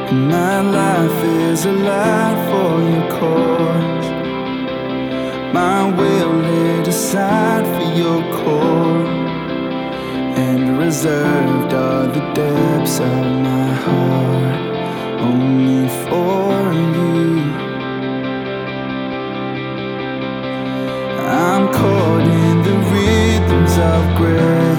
My life is a light for your cause. My will laid aside for your cause, and reserved are the depths of my heart, only for